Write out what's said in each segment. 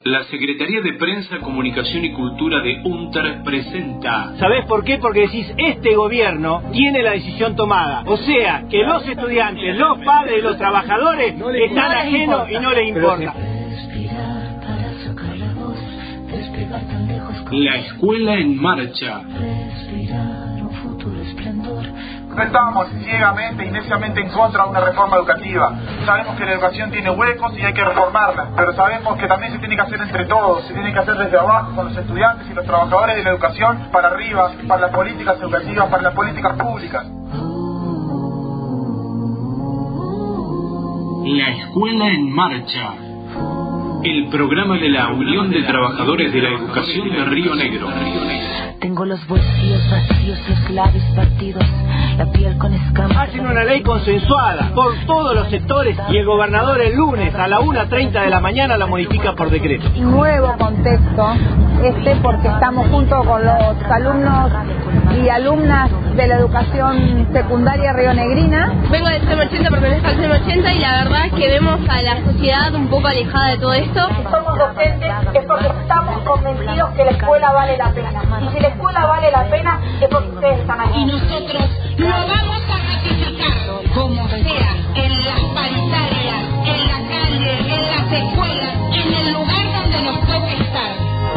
La Secretaría de Prensa, Comunicación y Cultura de UNTER presenta... ¿Sabés por qué? Porque decís, este gobierno tiene la decisión tomada. O sea, que los estudiantes, los padres, los trabajadores están ajenos y no les importa. La escuela en marcha. No estamos ciegamente y neciamente en contra de una reforma educativa. Sabemos que la educación tiene huecos y hay que reformarla, pero sabemos que también se tiene que hacer entre todos, se tiene que hacer desde abajo, con los estudiantes y los trabajadores de la educación, para arriba, para las políticas educativas, para las políticas públicas. La escuela en marcha. El programa de la Unión de Trabajadores de la Educación de Río Negro. Tengo los bolsillos vacíos, los labios partidos, la piel con escamas. Hacen una ley consensuada por todos los sectores y el gobernador el lunes a la 1:30 de la mañana la modifica por decreto. Nuevo contexto porque estamos junto con los alumnos y alumnas de la educación secundaria rionegrina. Vengo del CEM 80, pertenezco al CEM 80 y la verdad que vemos a la sociedad un poco alejada de todo esto. Si somos docentes es porque estamos convencidos que la escuela vale la pena. Y si la escuela vale la pena es porque ustedes están aquí. Y nosotros lo vamos a ratificar, como sea, en las paritarias, en la calle, en las escuelas, en el lugar donde nos toque estar.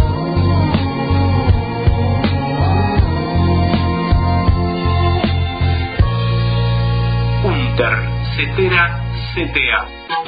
UNTER, CETERA, CTA.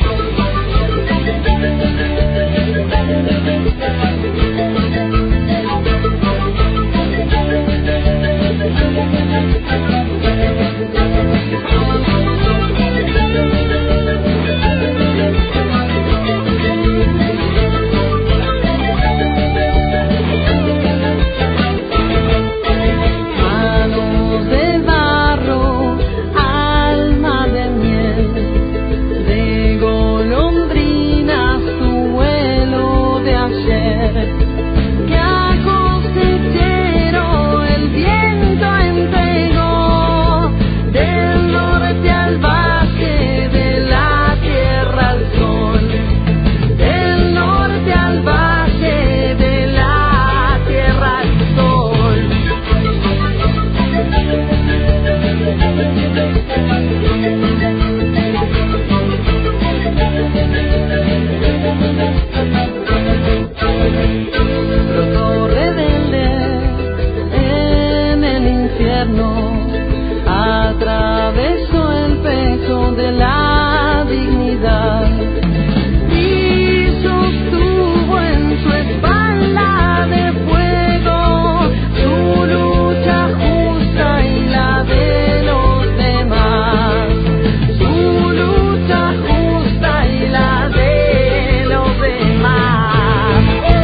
Atravesó el peso de la dignidad y sostuvo en su espalda de fuego su lucha justa y la de los demás, su lucha justa y la de los demás.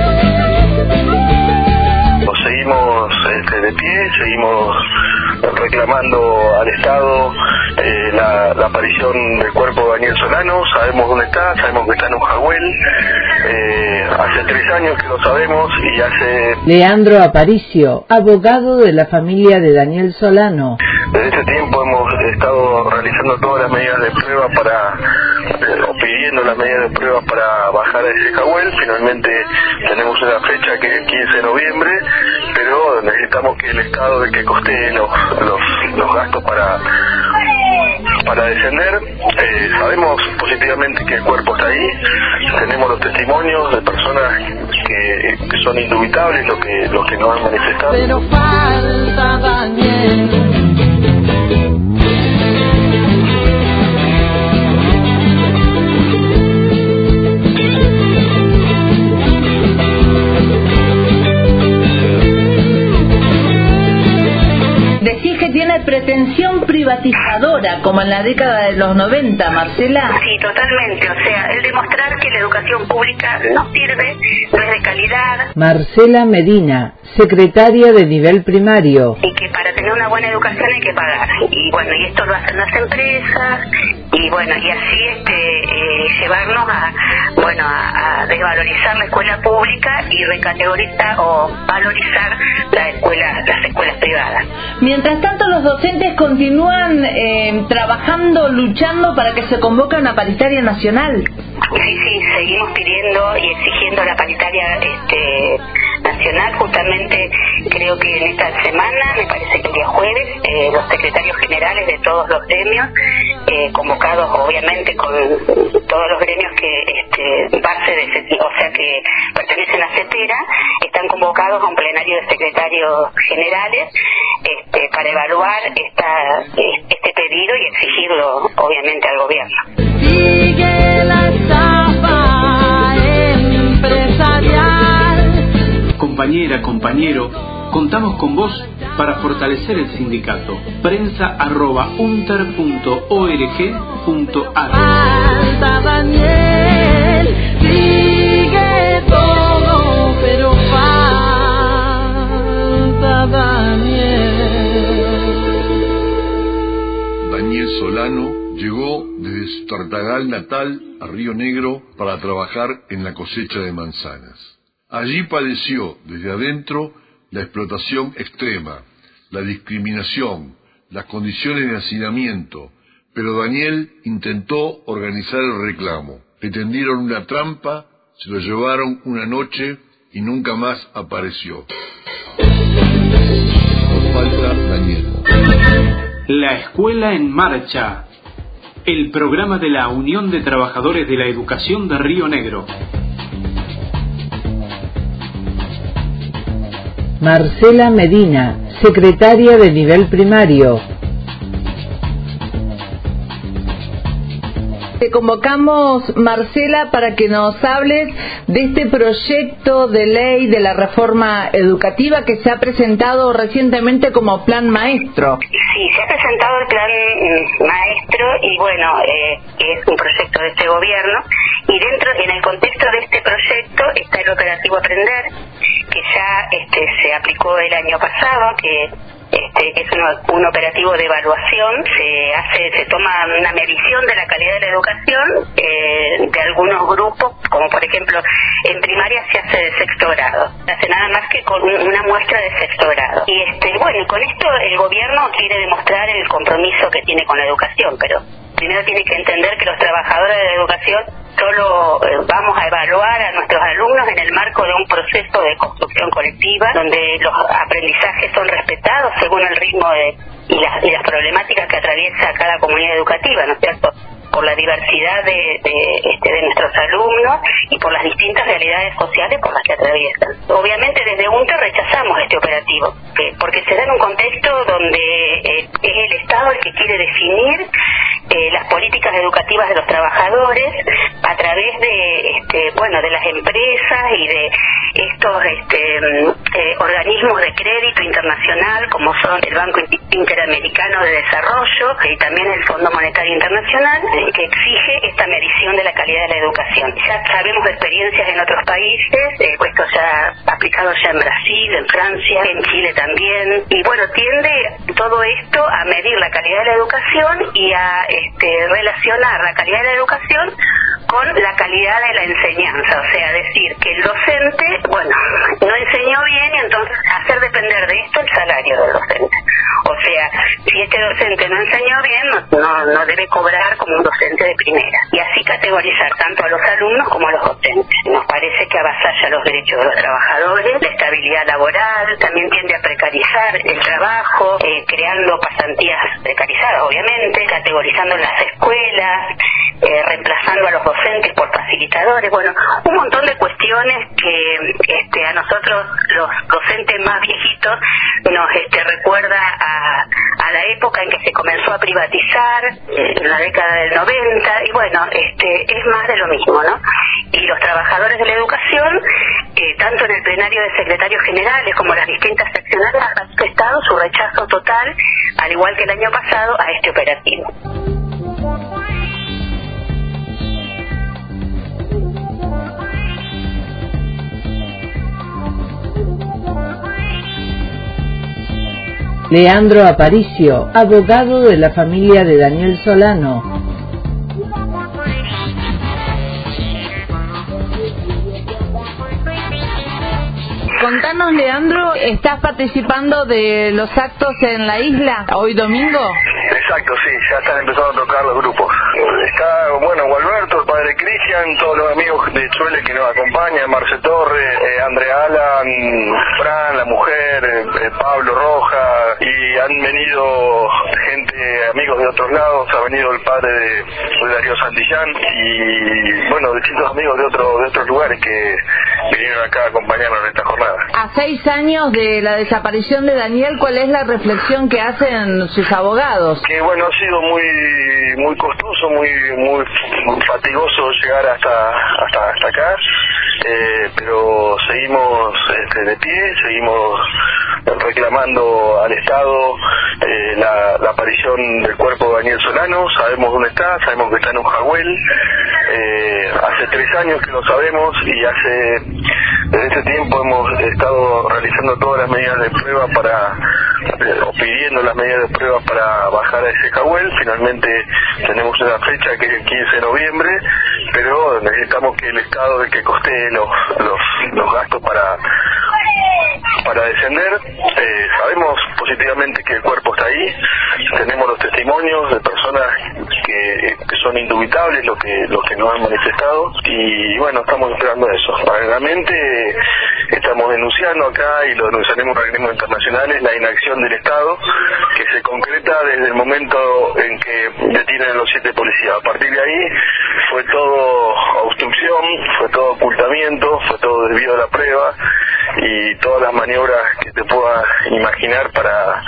Nos seguimos de pie, seguimos reclamando al Estado la aparición del cuerpo de Daniel Solano. Sabemos dónde está, sabemos que está en un jagüel, hace 3 años que lo sabemos y hace... Leandro Aparicio, abogado de la familia de Daniel Solano. Desde ese tiempo hemos estado realizando todas las medidas de prueba o pidiendo las medidas de prueba para bajar a ese jagüel. Finalmente tenemos una fecha que es el 15 de noviembre, pero necesitamos que el Estado que costee los gastos para descender. Sabemos positivamente que el cuerpo está ahí, tenemos los testimonios de personas que son indubitables los que nos han manifestado. Pero falta Daniel. Decís que tiene pretensión privatizadora, como en la década de los 90, Marcela. Sí, totalmente. O sea, el demostrar que la educación pública no sirve, no es de calidad. Marcela Medina, secretaria de nivel primario. Y que para tener una buena educación hay que pagar. Y bueno, y esto lo hacen las empresas, y bueno, y así llevarnos a desvalorizar la escuela pública y recategorizar o valorizar las escuelas privadas. Mientras tanto, los docentes continúan trabajando, luchando para que se convoque una paritaria nacional. Sí, seguimos pidiendo y exigiendo la paritaria nacional. Justamente creo que en esta semana, me parece que el día jueves, los secretarios generales de todos los gremios, convocados obviamente con todos los gremios que que pertenecen a CETERA, están convocados a un plenario de secretarios generales para evaluar este pedido y exigirlo obviamente al gobierno. Sigue la etapa empresarial. Compañera, compañero, contamos con vos para fortalecer el sindicato. prensa@unter.org.ar. Falta Daniel, sigue todo, pero falta Daniel. Daniel Solano llegó desde su Tartagal natal a Río Negro para trabajar en la cosecha de manzanas. Allí padeció desde adentro la explotación extrema, la discriminación, las condiciones de hacinamiento, pero Daniel intentó organizar el reclamo. Le tendieron una trampa, se lo llevaron una noche y nunca más apareció. Nos falta Daniel. La Escuela en Marcha, el programa de la Unión de Trabajadores de la Educación de Río Negro. Marcela Medina, secretaria de nivel primario. Te convocamos, Marcela, para que nos hables de este proyecto de ley de la reforma educativa que se ha presentado recientemente como plan maestro. Sí, se ha presentado el plan maestro y bueno, es un proyecto de este gobierno, y en el contexto de este proyecto está el operativo Aprender, que ya se aplicó el año pasado, que es un operativo de evaluación. Se toma una medición de la calidad de la educación de algunos grupos, como por ejemplo en primaria se hace de sexto grado, se hace nada más que con una muestra de sexto grado. Y y con esto el gobierno quiere demostrar el compromiso que tiene con la educación, pero primero tiene que entender que los trabajadores de la educación solo vamos a evaluar a nuestros alumnos en el marco de un proceso de construcción colectiva, donde los aprendizajes son respetados según el ritmo y las problemáticas que atraviesa cada comunidad educativa, ¿no es cierto?, por la diversidad de nuestros alumnos y por las distintas realidades sociales por las que atraviesan. Obviamente desde UNTER rechazamos este operativo, porque se da en un contexto donde es el Estado el que quiere definir las políticas educativas de los trabajadores a través de las empresas y de estos organismos de crédito internacional, como son el Banco Interamericano de Desarrollo y también el Fondo Monetario Internacional, que exige esta medición de la calidad de la educación. Ya sabemos de experiencias en otros países, esto ya aplicado ya en Brasil, en Francia, en Chile también, y bueno, tiende todo esto a medir la calidad de la educación y a relacionar la calidad de la educación con la calidad de la enseñanza, o sea, decir que el docente, no enseñó bien y entonces hacer depender de esto el salario del docente. O sea, si este docente no enseñó bien, no debe cobrar como un docente de primera. Y así categorizar tanto a los alumnos como a los docentes. Nos parece que avasalla los derechos de los trabajadores, la estabilidad laboral, también tiende a precarizar el trabajo, creando pasantías precarizadas, obviamente, categorizando las escuelas, reemplazando a los docentes por facilitadores, un montón de cuestiones que a nosotros los docentes más viejitos nos recuerda a la época en que se comenzó a privatizar, en la década del 90, y es más de lo mismo, ¿no? Y los trabajadores de la educación, tanto en el plenario de secretarios generales como las distintas seccionales, han manifestado su rechazo total, al igual que el año pasado, a este operativo. Leandro Aparicio, abogado de la familia de Daniel Solano. Contanos, Leandro, ¿estás participando de los actos en la isla hoy domingo? Exacto, sí, ya están empezando a tocar los grupos. Está, bueno, Gualberto, el padre Cristian, todos los amigos de Chuele que nos acompañan, Marce Torres, Andrea Alan, Fran, la mujer, Pablo Roja, y han venido gente, amigos de otros lados, ha venido el padre de Darío Santillán, y bueno, distintos amigos de otros lugares que vinieron acá a acompañarnos en esta jornada. A 6 años de la desaparición de Daniel, ¿cuál es la reflexión que hacen sus abogados? Que bueno, ha sido muy costoso, muy fatigoso llegar hasta acá, pero seguimos de pie, seguimos reclamando al Estado la aparición del cuerpo de Daniel Solano. Sabemos dónde está, sabemos que está en un jaguel, hace 3 años que lo sabemos, y desde ese tiempo hemos estado realizando todas las medidas de prueba o pidiendo las medidas de prueba para bajar a ese jaguel. Finalmente tenemos una fecha que es el 15 de noviembre, pero necesitamos que el Estado que costee los gastos para descender. Sabemos positivamente que el cuerpo está ahí, tenemos los testimonios de personas que son indubitables los que nos han manifestado, y bueno, estamos esperando eso. Paralelamente estamos denunciando acá, y lo denunciaremos en organismos internacionales, la inacción del Estado, que se concreta desde el momento en que detienen a los 7 policías. A partir de ahí fue todo obstrucción, fue todo ocultamiento, fue todo desvío de la prueba, y todas las maniobras que te puedas imaginar para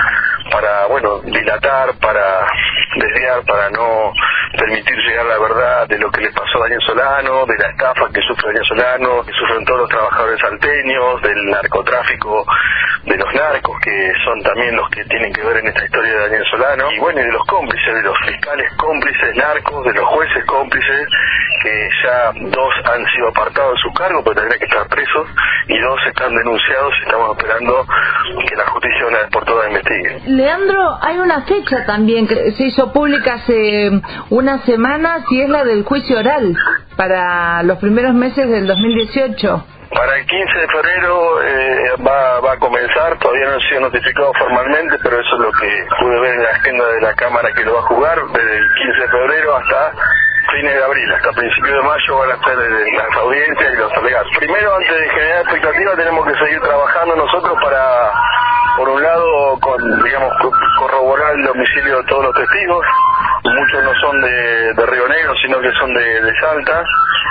dilatar, para desviar, para no permitir llegar la verdad de lo que le pasó a Daniel Solano, de la estafa que sufre Daniel Solano, que sufren todos los trabajadores salteños, del narcotráfico, de los narcos, que son también los que tienen que ver en esta historia de Daniel Solano, y bueno, y de los cómplices, de los fiscales cómplices narcos, de los jueces cómplices, que ya 2 han sido apartados de su cargo, pero tendrían que estar presos, y 2 están denunciados, y estamos esperando que la justicia una vez por todas investigue. Leandro, hay una fecha también que se hizo pública hace unas semanas, y es la del juicio oral para los primeros meses del 2018. Para el 15 de febrero va a comenzar, todavía no ha sido notificado formalmente, pero eso es lo que pude ver en la agenda de la Cámara que lo va a jugar, desde el 15 de febrero hasta fines de abril, hasta principios de mayo van a ser las audiencias y los alegatos. Primero, antes de generar expectativa, tenemos que seguir trabajando nosotros para, por un lado, corroborar el domicilio de todos los testigos. Muchos no son de Río Negro, sino que son de Salta,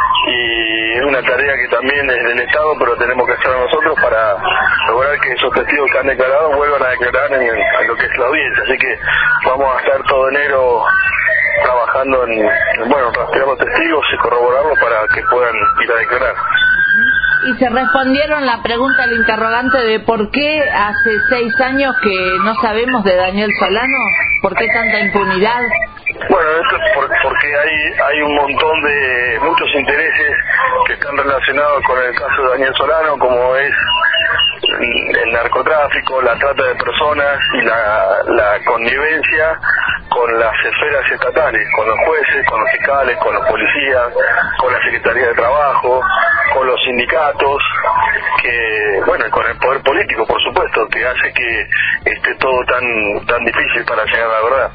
y es una tarea que también es del Estado, pero tenemos que hacer nosotros para lograr que esos testigos que han declarado vuelvan a declarar en lo que es la audiencia. Así que vamos a estar todo enero trabajando rastrear los testigos y corroborarlos para que puedan ir a declarar. Y se respondieron la pregunta al interrogante de por qué hace 6 años que no sabemos de Daniel Solano, por qué tanta impunidad. Bueno, esto es porque hay un montón de muchos intereses que están relacionados con el caso de Daniel Solano, como es el narcotráfico, la trata de personas y la connivencia con las esferas estatales, con los jueces, con los fiscales, con los policías, con la Secretaría de Trabajo, con los sindicatos, y con el poder político, por supuesto, que hace que esté todo tan difícil para llegar a la verdad.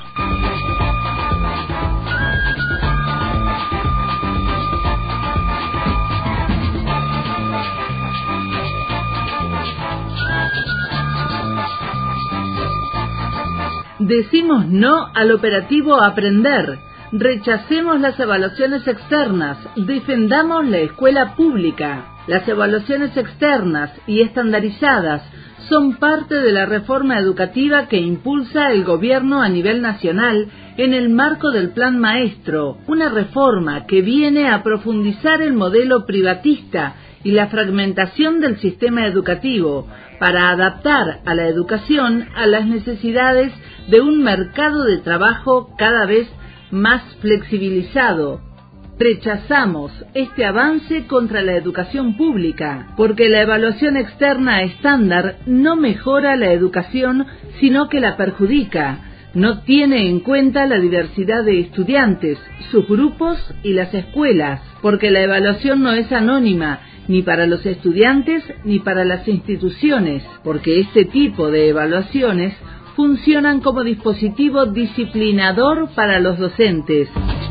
Decimos no al operativo Aprender. Rechacemos las evaluaciones externas. Defendamos la escuela pública. Las evaluaciones externas y estandarizadas son parte de la reforma educativa que impulsa el gobierno a nivel nacional en el marco del Plan Maestro, una reforma que viene a profundizar el modelo privatista y la fragmentación del sistema educativo para adaptar a la educación a las necesidades de un mercado de trabajo cada vez más flexibilizado. Rechazamos este avance contra la educación pública, porque la evaluación externa estándar no mejora la educación, sino que la perjudica. No tiene en cuenta la diversidad de estudiantes, sus grupos y las escuelas, porque la evaluación no es anónima, ni para los estudiantes ni para las instituciones, porque este tipo de evaluaciones funcionan como dispositivo disciplinador para los docentes.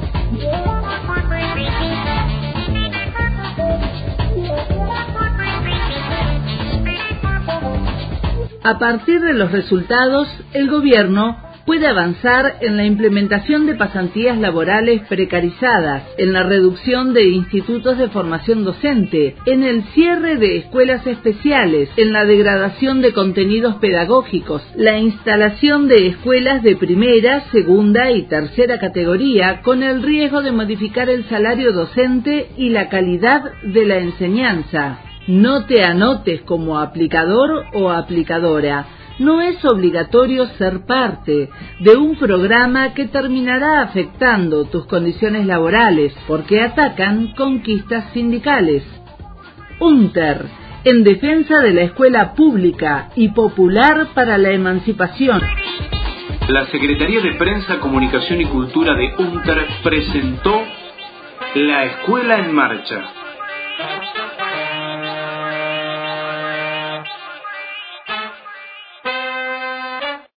A partir de los resultados, el gobierno puede avanzar en la implementación de pasantías laborales precarizadas, en la reducción de institutos de formación docente, en el cierre de escuelas especiales, en la degradación de contenidos pedagógicos, la instalación de escuelas de primera, segunda y tercera categoría, con el riesgo de modificar el salario docente y la calidad de la enseñanza. No te anotes como aplicador o aplicadora. No es obligatorio ser parte de un programa que terminará afectando tus condiciones laborales porque atacan conquistas sindicales. UNTER, en defensa de la escuela pública y popular para la emancipación. La Secretaría de Prensa, Comunicación y Cultura de UNTER presentó La Escuela en Marcha.